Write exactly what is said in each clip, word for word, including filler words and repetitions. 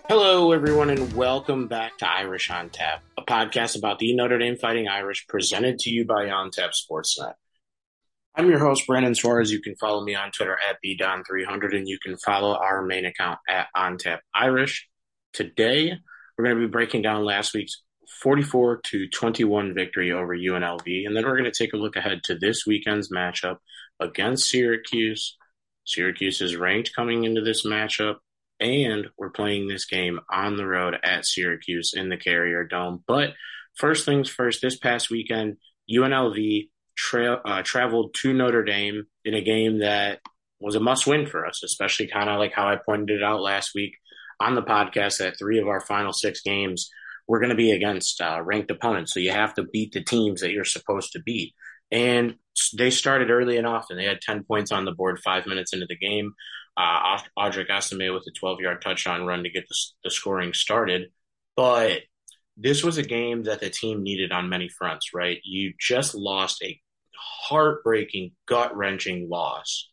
Hello, everyone, and welcome back to Irish on Tap, a podcast about the Notre Dame Fighting Irish presented to you by On Tap Sportsnet. I'm your host, Brandon Suarez. You can follow me on Twitter at B Don three hundred, and you can follow our main account at On Tap Irish. Today, we're going to be breaking down last week's forty-four to twenty-one victory over U N L V, and then we're going to take a look ahead to this weekend's matchup against Syracuse. Syracuse is ranked coming into this matchup, and we're playing this game on the road at Syracuse in the Carrier Dome. But first things first, this past weekend, U N L V tra- uh, traveled to Notre Dame in a game that was a must-win for us, especially kind of like how I pointed it out last week on the podcast that three of our final six games were going to be against uh, ranked opponents. So you have to beat the teams that you're supposed to beat. And they started early and often. They had ten points on the board five minutes into the game. Uh, Audric Estime with a twelve-yard touchdown run to get the, the scoring started. But this was a game that the team needed on many fronts, right? You just lost a heartbreaking, gut-wrenching loss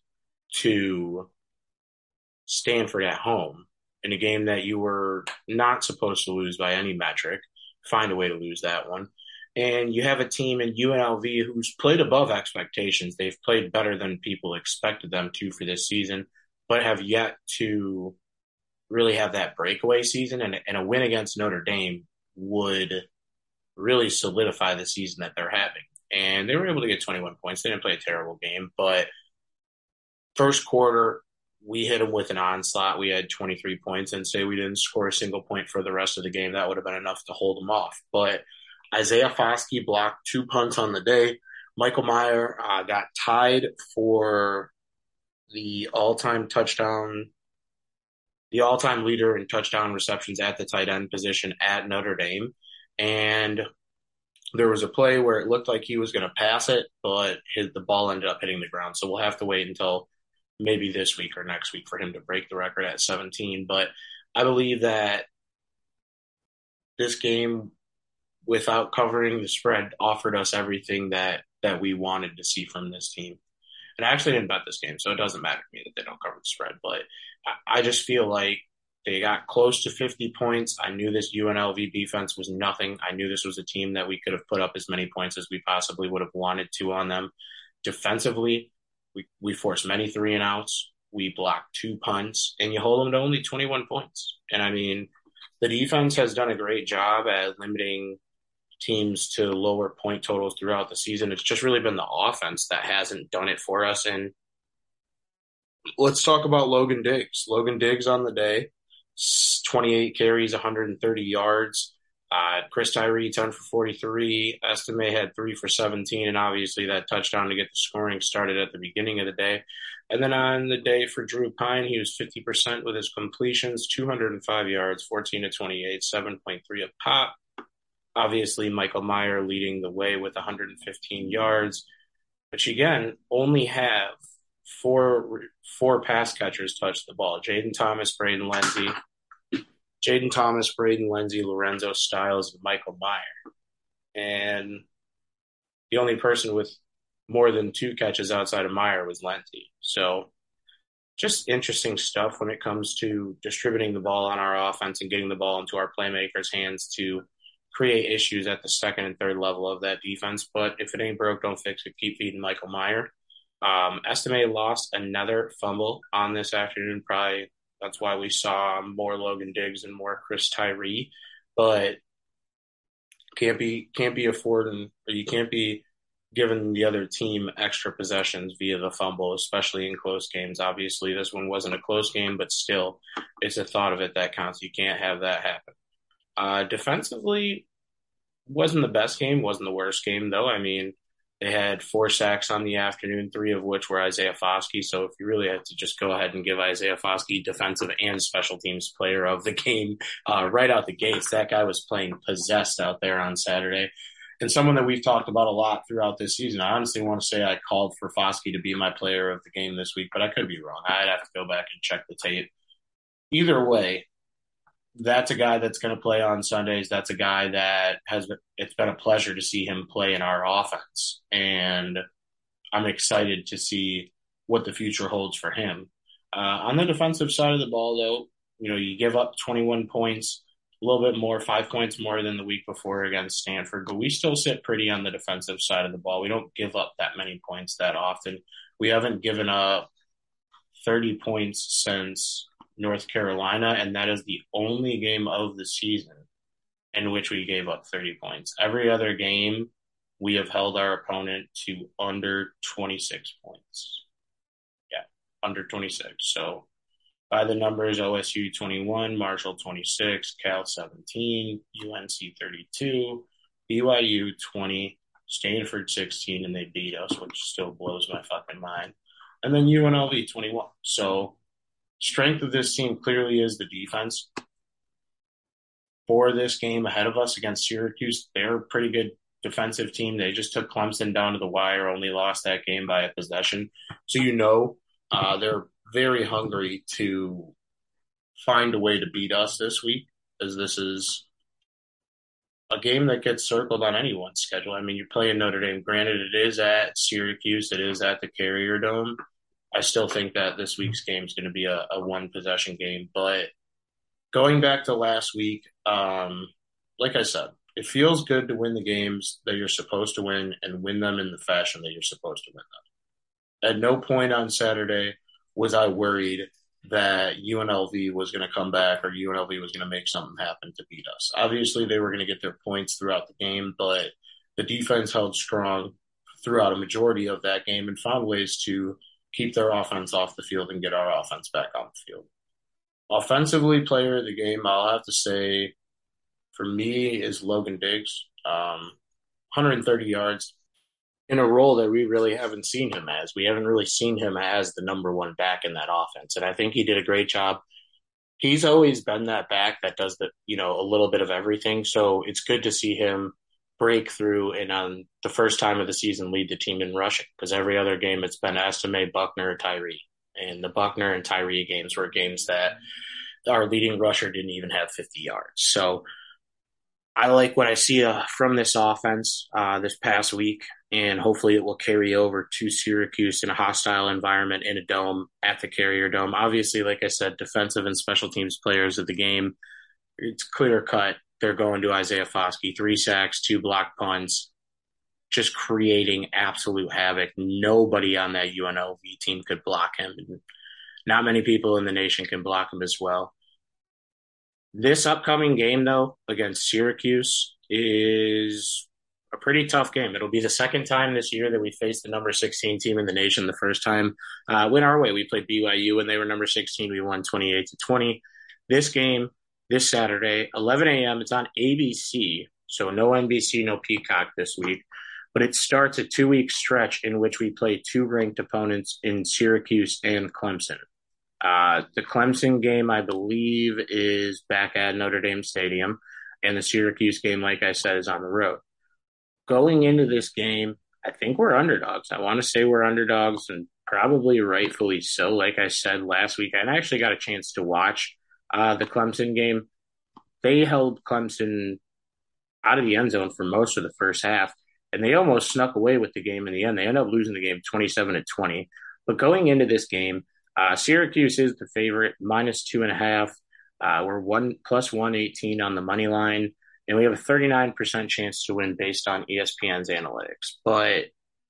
to Stanford at home in a game that you were not supposed to lose by any metric. Find a way to lose that one. And you have a team in U N L V who's played above expectations. They've played better than people expected them to for this season, but have yet to really have that breakaway season. And, and a win against Notre Dame would really solidify the season that they're having. And they were able to get twenty-one points. They didn't play a terrible game, but first quarter, we hit them with an onslaught. We had twenty-three points, and say we didn't score a single point for the rest of the game. That would have been enough to hold them off. But Isaiah Foskey blocked two punts on the day. Michael Mayer uh, got tied for the all-time touchdown, the all-time leader in touchdown receptions at the tight end position at Notre Dame. And there was a play where it looked like he was going to pass it, but his, the ball ended up hitting the ground. So we'll have to wait until maybe this week or next week for him to break the record at seventeen. But I believe that this game, without covering the spread, offered us everything that, that we wanted to see from this team. And I actually didn't bet this game, so it doesn't matter to me that they don't cover the spread. But I, I just feel like they got close to fifty points. I knew this U N L V defense was nothing. I knew this was a team that we could have put up as many points as we possibly would have wanted to on them. Defensively, we, we forced many three and outs. We blocked two punts, and you hold them to only twenty-one points. And I mean, the defense has done a great job at limiting teams to lower point totals throughout the season. It's just really been the offense that hasn't done it for us. And let's talk about Logan Diggs. Logan Diggs on the day, twenty-eight carries, one hundred thirty yards. Uh, Chris Tyree, ten for forty-three. Estime had three for seventeen, and obviously that touchdown to get the scoring started at the beginning of the day. And then on the day for Drew Pyne, he was fifty percent with his completions, two hundred five yards, fourteen to twenty-eight, seven point three a pop. Obviously, Michael Mayer leading the way with one hundred fifteen yards, which again only have four four pass catchers touch the ball. Jaden Thomas, Braden Lenzy, Jaden Thomas, Braden Lenzy, Lorenzo Styles, and Michael Mayer. And the only person with more than two catches outside of Mayer was Lenzy. So just interesting stuff when it comes to distributing the ball on our offense and getting the ball into our playmakers' hands to create issues at the second and third level of that defense. But if it ain't broke, don't fix it. Keep feeding Michael Mayer. Um, Estime lost another fumble on this afternoon. Probably that's why we saw more Logan Diggs and more Chris Tyree. But can't be can't be affording, or you can't be giving the other team extra possessions via the fumble, especially in close games. Obviously, this one wasn't a close game, but still, it's a thought of it that counts. You can't have that happen. Uh, defensively, wasn't the best game, wasn't the worst game, though. I mean, they had four sacks on the afternoon, three of which were Isaiah Foskey. So if you really had to just go ahead and give Isaiah Foskey defensive and special teams player of the game uh, right out the gates, that guy was playing possessed out there on Saturday. And someone that we've talked about a lot throughout this season. I honestly want to say I called for Foskey to be my player of the game this week, but I could be wrong. I'd have to go back and check the tape. Either way, that's a guy that's going to play on Sundays. That's a guy that has been, it's been a pleasure to see him play in our offense. And I'm excited to see what the future holds for him. Uh, on the defensive side of the ball, though, You know, you give up twenty-one points, a little bit more, five points more than the week before against Stanford, but we still sit pretty on the defensive side of the ball. We don't give up that many points that often. We haven't given up thirty points since North Carolina, and that is the only game of the season in which we gave up thirty points. Every other game, we have held our opponent to under twenty-six points. Yeah, under twenty-six. So by the numbers, O S U twenty-one, Marshall twenty-six, Cal seventeen, U N C thirty-two, B Y U twenty, Stanford sixteen, and they beat us, which still blows my fucking mind. And then U N L V twenty-one. So strength of this team clearly is the defense. For this game ahead of us against Syracuse, they're a pretty good defensive team. They just took Clemson down to the wire, only lost that game by a possession. So you know uh, they're very hungry to find a way to beat us this week, as this is a game that gets circled on anyone's schedule. I mean, you're playing Notre Dame. Granted, it is at Syracuse. It is at the Carrier Dome. I still think that this week's game is going to be a, a one-possession game. But going back to last week, um, like I said, it feels good to win the games that you're supposed to win and win them in the fashion that you're supposed to win them. At no point on Saturday was I worried that U N L V was going to come back or U N L V was going to make something happen to beat us. Obviously, they were going to get their points throughout the game, but the defense held strong throughout a majority of that game and found ways to keep their offense off the field and get our offense back on the field. Offensively, player of the game, I'll have to say, for me, is Logan Diggs. Um, one hundred thirty yards in a role that we really haven't seen him as. We haven't really seen him as the number one back in that offense. And I think he did a great job. He's always been that back that does the, you know, a little bit of everything. So it's good to see him break through and on the first time of the season lead the team in rushing, because every other game it's been Estime, Buckner, or Tyree. And the Buckner and Tyree games were games that our leading rusher didn't even have fifty yards. So I like what I see uh, from this offense uh, this past week, and hopefully it will carry over to Syracuse in a hostile environment in a dome at the Carrier Dome. Obviously, like I said, defensive and special teams players of the game, it's clear cut. They're going to Isaiah Foskey, three sacks, two block punts, just creating absolute havoc. Nobody on that U N L V team could block him. Not many people in the nation can block him as well. This upcoming game, though, against Syracuse is a pretty tough game. It'll be the second time this year that we faced the number sixteen team in the nation. The first time uh, went our way. We played B Y U when they were number sixteen. We won twenty-eight to twenty. This game, this Saturday, eleven a.m., it's on A B C. So no N B C, no Peacock this week. But it starts a two-week stretch in which we play two ranked opponents in Syracuse and Clemson. Uh, the Clemson game, I believe, is back at Notre Dame Stadium, and the Syracuse game, like I said, is on the road. Going into this game, I think we're underdogs. I want to say we're underdogs, and probably rightfully so. Like I said last week, I actually got a chance to watch uh, the Clemson game. They held Clemson out of the end zone for most of the first half, and they almost snuck away with the game in the end. They ended up losing the game twenty-seven to twenty. But going into this game, Uh, Syracuse is the favorite, minus two and a half. Uh, we're one plus one eighteen on the money line, and we have a thirty-nine percent chance to win based on E S P N's analytics. But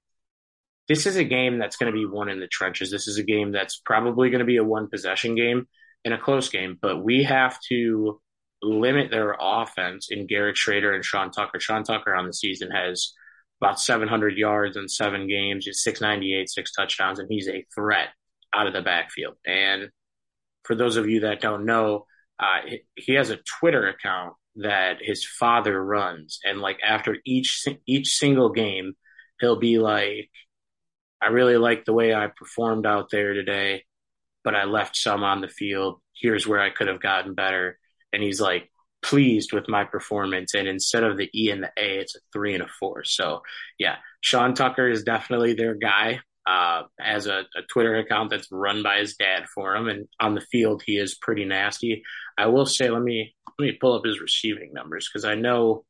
this is a game that's going to be won in the trenches. This is a game that's probably going to be a one possession game and a close game, but we have to limit their offense in Garrett Schrader and Sean Tucker. Sean Tucker on the season has about seven hundred yards in seven games. He's six ninety-eight, six touchdowns, and he's a threat out of the backfield. And for those of you that don't know, uh, he has a Twitter account that his father runs. And like after each, each single game, he'll be like, I really like the way I performed out there today, but I left some on the field. Here's where I could have gotten better. And he's like pleased with my performance. And instead of the E and the A, it's a three and a four. So yeah, Sean Tucker is definitely their guy. Uh, as a, a Twitter account that's run by his dad for him, and on the field he is pretty nasty. I will say, let me let me pull up his receiving numbers because I know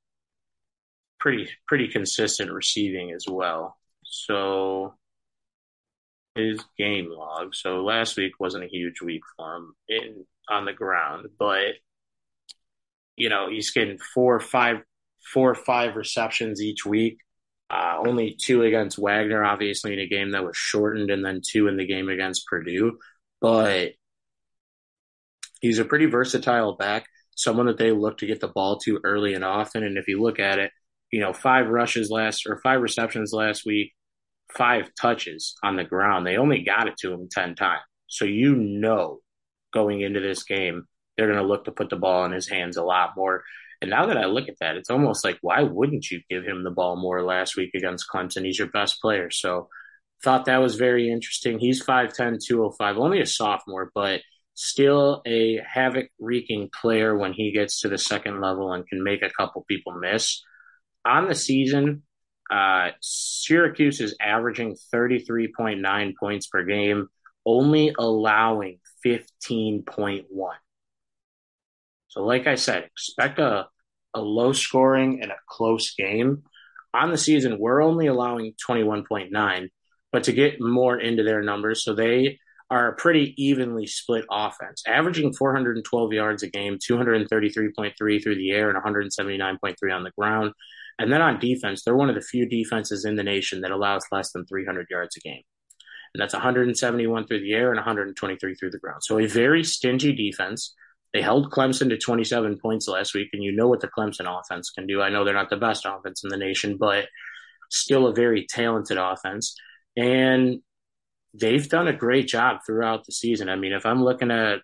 pretty pretty consistent receiving as well. So his game log. So last week wasn't a huge week for him. In on the ground, but you know, he's getting four or five, four or five receptions each week. Uh, only two against Wagner, obviously, in a game that was shortened, and then two in the game against Purdue. But he's a pretty versatile back, someone that they look to get the ball to early and often. And if you look at it, you know, five rushes last or five receptions last week, five touches on the ground. They only got it to him ten times. So you know, going into this game, they're going to look to put the ball in his hands a lot more. And now that I look at that, it's almost like, why wouldn't you give him the ball more last week against Clemson? He's your best player. So thought that was very interesting. He's five ten, two oh five, only a sophomore, but still a havoc wreaking player when he gets to the second level and can make a couple people miss. On the season, uh, Syracuse is averaging thirty-three point nine points per game, only allowing fifteen point one. So, like I said, expect a, a low scoring and a close game. On the season, we're only allowing twenty-one point nine, but to get more into their numbers, so they are a pretty evenly split offense, averaging four hundred twelve yards a game, two hundred thirty-three point three through the air, and one hundred seventy-nine point three on the ground. And then on defense, they're one of the few defenses in the nation that allows less than three hundred yards a game. And that's one hundred seventy-one through the air and one hundred twenty-three through the ground. So a very stingy defense. They held Clemson to twenty-seven points last week, and you know what the Clemson offense can do. I know they're not the best offense in the nation, but still a very talented offense. And they've done a great job throughout the season. I mean, if I'm looking at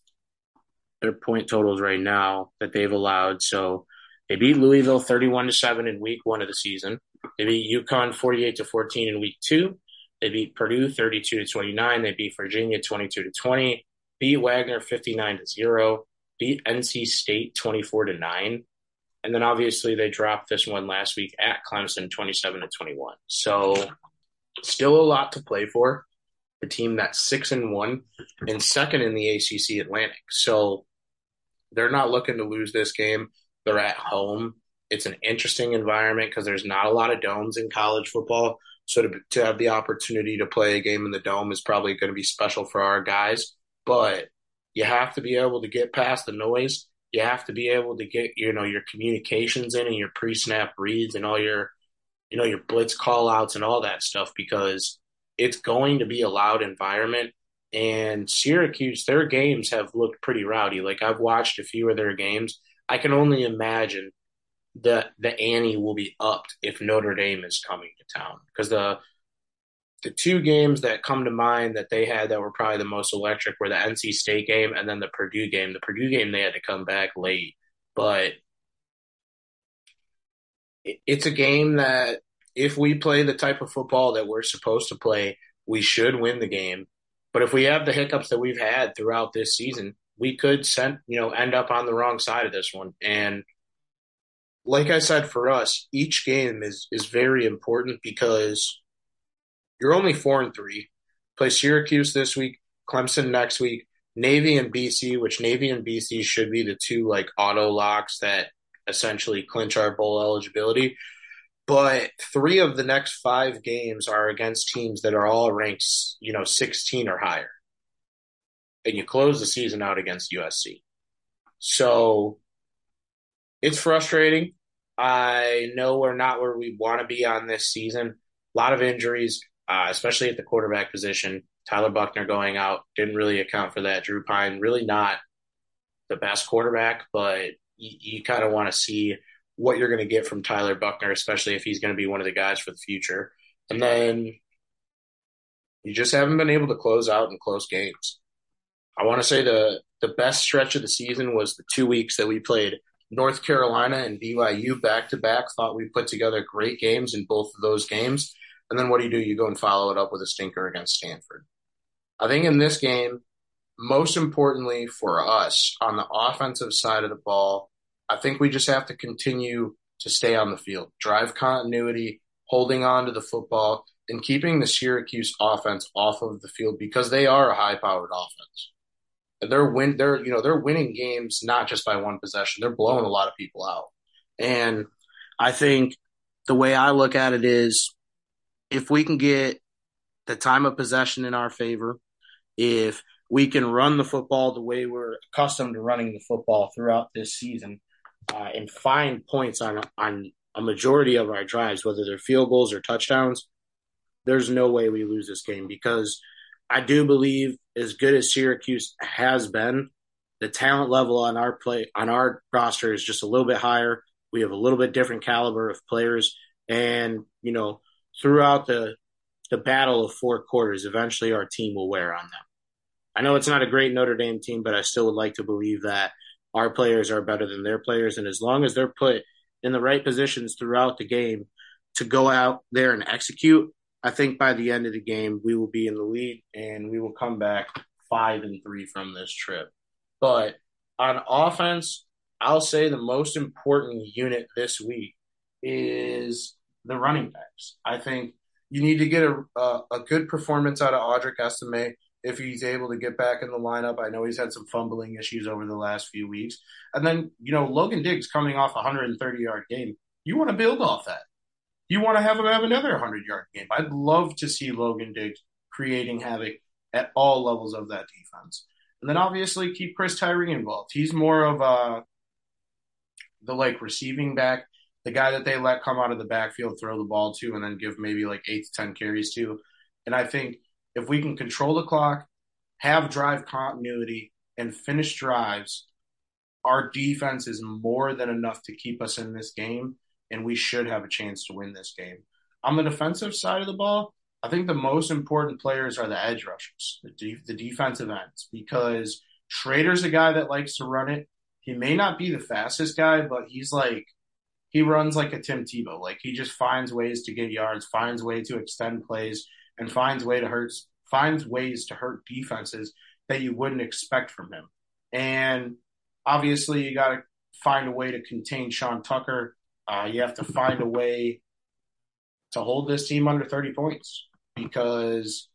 their point totals right now that they've allowed, so they beat Louisville thirty-one to seven in week one of the season. They beat UConn forty-eight to fourteen in week two. They beat Purdue thirty-two to twenty-nine. They beat Virginia twenty-two to twenty. Beat Wagner fifty-nine to zero. Beat N C State twenty-four to nine. And then obviously they dropped this one last week at Clemson twenty-seven to twenty-one. So still a lot to play for. The team that's six and one and second in the A C C Atlantic. So they're not looking to lose this game. They're at home. It's an interesting environment because there's not a lot of domes in college football. So to, to have the opportunity to play a game in the dome is probably going to be special for our guys. But you have to be able to get past the noise. You have to be able to get, you know, your communications in and your pre-snap reads and all your, you know, your blitz call outs and all that stuff, because it's going to be a loud environment. And Syracuse, their games have looked pretty rowdy. Like, I've watched a few of their games. I can only imagine that the ante will be upped if Notre Dame is coming to town, because the the two games that come to mind that they had that were probably the most electric were the N C State game and then the Purdue game. The Purdue game, they had to come back late, but it's a game that if we play the type of football that we're supposed to play, we should win the game. But if we have the hiccups that we've had throughout this season, we could send, you know, end up on the wrong side of this one. And like I said, for us, each game is is very important because you're only four and three. Play Syracuse this week, Clemson next week, Navy and B C, which Navy and B C should be the two like auto locks that essentially clinch our bowl eligibility. But three of the next five games are against teams that are all ranked, you know, sixteen or higher. And you close the season out against U S C. So it's frustrating. I know we're not where we want to be on this season. A lot of injuries, uh, especially at the quarterback position. Tyler Buchner going out didn't really account for that. Drew Pine, really not the best quarterback, but you, you kind of want to see what you're going to get from Tyler Buchner, especially if he's going to be one of the guys for the future. And then you just haven't been able to close out in close games. I want to say the the best stretch of the season was the two weeks that we played North Carolina and B Y U back-to-back. Thought we put together great games in both of those games. And then what do you do? You go and follow it up with a stinker against Stanford. I think in this game, most importantly for us on the offensive side of the ball, I think we just have to continue to stay on the field, drive continuity, holding on to the football, and keeping the Syracuse offense off of the field because they are a high-powered offense. They're win they're you know they're winning games not just by one possession. They're blowing a lot of people out. And I think the way I look at it is if we can get the time of possession in our favor, if we can run the football the way we're accustomed to running the football throughout this season uh, and find points on on a majority of our drives, whether they're field goals or touchdowns, there's no way we lose this game because I do believe as good as Syracuse has been, the talent level on our play on our roster is just a little bit higher. We have a little bit different caliber of players, and you know, throughout the the battle of four quarters, eventually our team will wear on them. I know it's not a great Notre Dame team, but I still would like to believe that our players are better than their players, and as long as they're put in the right positions throughout the game to go out there and execute, I think by the end of the game we will be in the lead and we will come back five and three from this trip. But on offense, I'll say the most important unit this week is the running backs. I think you need to get a a, a good performance out of Audric Estime if he's able to get back in the lineup. I know he's had some fumbling issues over the last few weeks. And then, you know, Logan Diggs coming off a one hundred thirty-yard game. You want to build off that. You want to have him have another one hundred-yard game. I'd love to see Logan Diggs creating havoc at all levels of that defense. And then obviously keep Chris Tyree involved. He's more of a, the like receiving back, the guy that they let come out of the backfield, throw the ball to, and then give maybe like eight to ten carries to. And I think if we can control the clock, have drive continuity, and finish drives, our defense is more than enough to keep us in this game, and we should have a chance to win this game. On the defensive side of the ball, I think the most important players are the edge rushers, the, de- the defensive ends, because Schrader's a guy that likes to run it. He may not be the fastest guy, but he's like, he runs like a Tim Tebow. Like he just finds ways to get yards, finds ways to extend plays, and finds way to hurt finds ways to hurt defenses that you wouldn't expect from him. And obviously, you got to find a way to contain Sean Tucker. Uh, you have to find a way to hold this team under thirty points because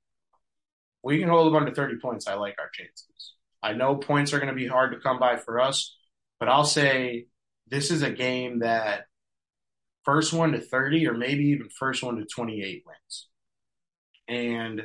we can hold them under thirty points. I like our chances. I know points are going to be hard to come by for us, but I'll say this is a game that first one to thirty or maybe even first one to twenty-eight wins. And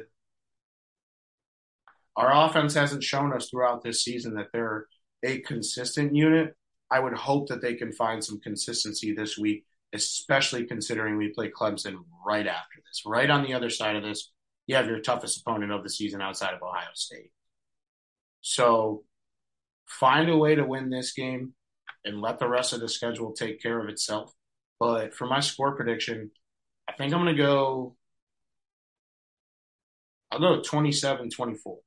our offense hasn't shown us throughout this season that they're a consistent unit. I would hope that they can find some consistency this week, especially considering we play Clemson right after this. Right on the other side of this, you have your toughest opponent of the season outside of Ohio State. So find a way to win this game and let the rest of the schedule take care of itself. But for my score prediction, I think I'm going to go – I'll go twenty-seven twenty-four.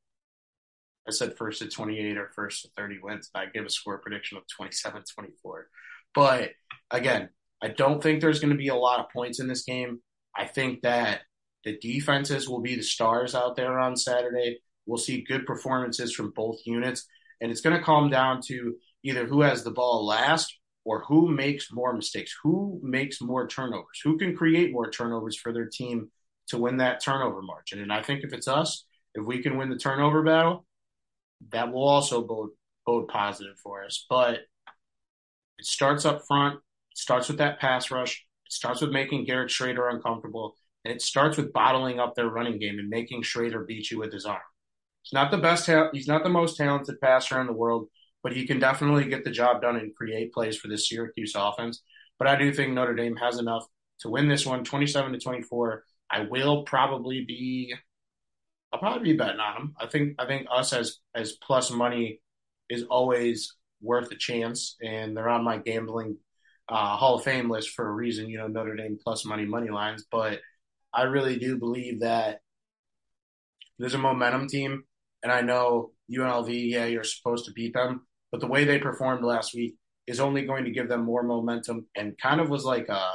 I said first to twenty-eight or first to thirty wins. I give a score prediction of twenty-seven twenty-four. But, again, I don't think there's going to be a lot of points in this game. I think that the defenses will be the stars out there on Saturday. We'll see good performances from both units. And it's going to come down to either who has the ball last or who makes more mistakes, who makes more turnovers, who can create more turnovers for their team to win that turnover margin. And I think if it's us, if we can win the turnover battle, that will also bode, bode positive for us. But it starts up front. It starts with that pass rush. It starts with making Garrett Schrader uncomfortable. And it starts with bottling up their running game and making Schrader beat you with his arm. He's not the best. He's not the most talented passer in the world, but he can definitely get the job done and create plays for this Syracuse offense. But I do think Notre Dame has enough to win this one, twenty-seven to twenty-four. I will probably be, I'll probably be betting on them. I think, I think us as as plus money is always worth a chance, and they're on my gambling uh, Hall of Fame list for a reason. You know, Notre Dame plus money money lines, but I really do believe that there's a momentum team. And I know U N L V, yeah, you're supposed to beat them, but the way they performed last week is only going to give them more momentum and kind of was like a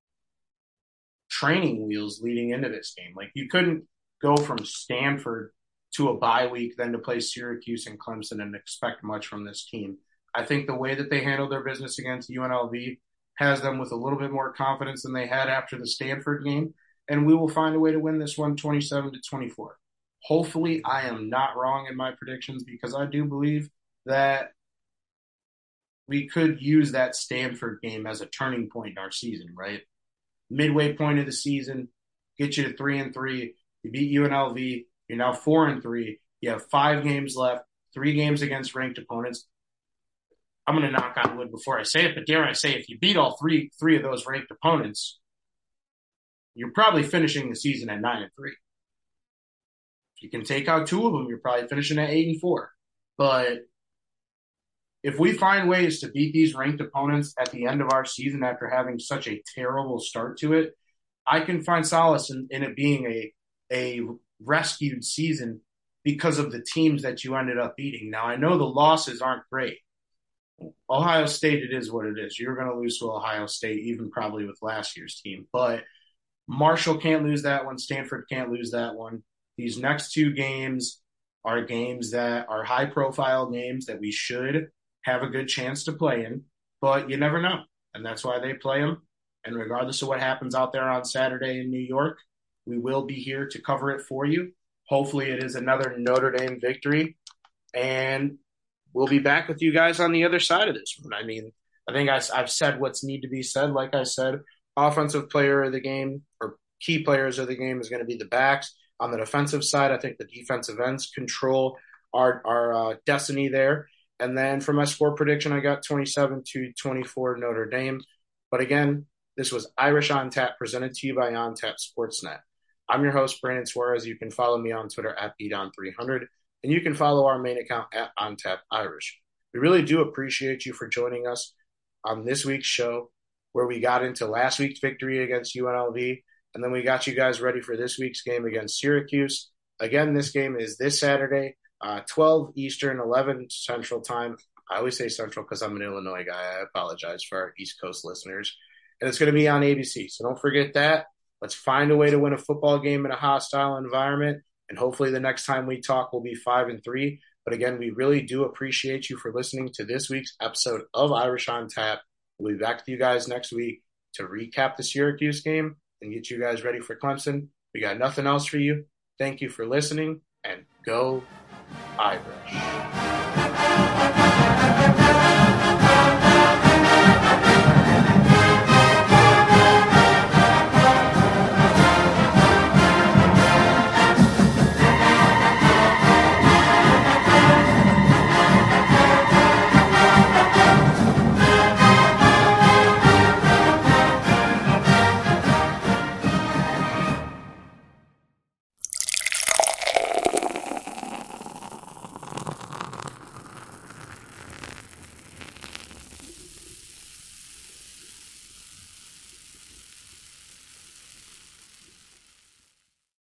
training wheels leading into this game. Like you couldn't go from Stanford to a bye week, then to play Syracuse and Clemson and expect much from this team. I think the way that they handled their business against U N L V has them with a little bit more confidence than they had after the Stanford game. And we will find a way to win this one twenty-seven to twenty-four. Hopefully I am not wrong in my predictions because I do believe that we could use that Stanford game as a turning point in our season, right? Midway point of the season, get you to three and three. You beat U N L V. You're now four and three. You have five games left, three games against ranked opponents. I'm going to knock on wood before I say it, but dare I say, if you beat all three three of those ranked opponents, you're probably finishing the season at nine and three. If you can take out two of them, you're probably finishing at eight and four. But if we find ways to beat these ranked opponents at the end of our season after having such a terrible start to it, I can find solace in, in it being a a rescued season because of the teams that you ended up beating. Now, I know the losses aren't great. Ohio State, it is what it is. You're going to lose to Ohio State, even probably with last year's team. But Marshall can't lose that one. Stanford can't lose that one. These next two games are games that are high-profile games that we should have a good chance to play in, but you never know. And that's why they play them. And regardless of what happens out there on Saturday in New York, we will be here to cover it for you. Hopefully it is another Notre Dame victory. And we'll be back with you guys on the other side of this one. I mean, I think I, I've said what's need to be said. Like I said, offensive player of the game or key players of the game is going to be the backs. On the defensive side, I think the defensive ends control our, our uh, destiny there. And then for my score prediction, I got twenty-seven to twenty-four Notre Dame. But again, this was Irish on Tap, presented to you by On Tap Sportsnet. I'm your host, Brandon Suarez. You can follow me on Twitter at B D on three hundred, and you can follow our main account at On Tap Irish. We really do appreciate you for joining us on this week's show, where we got into last week's victory against U N L V, and then we got you guys ready for this week's game against Syracuse. Again, this game is this Saturday, uh, twelve Eastern, eleven Central Time. I always say Central because I'm an Illinois guy. I apologize for our East Coast listeners. And it's going to be on A B C, so don't forget that. Let's find a way to win a football game in a hostile environment, and hopefully the next time we talk we'll be five and three. But again, we really do appreciate you for listening to this week's episode of Irish on Tap. We'll be back with you guys next week to recap the Syracuse game and get you guys ready for Clemson. We got nothing else for you. Thank you for listening, and go Irish.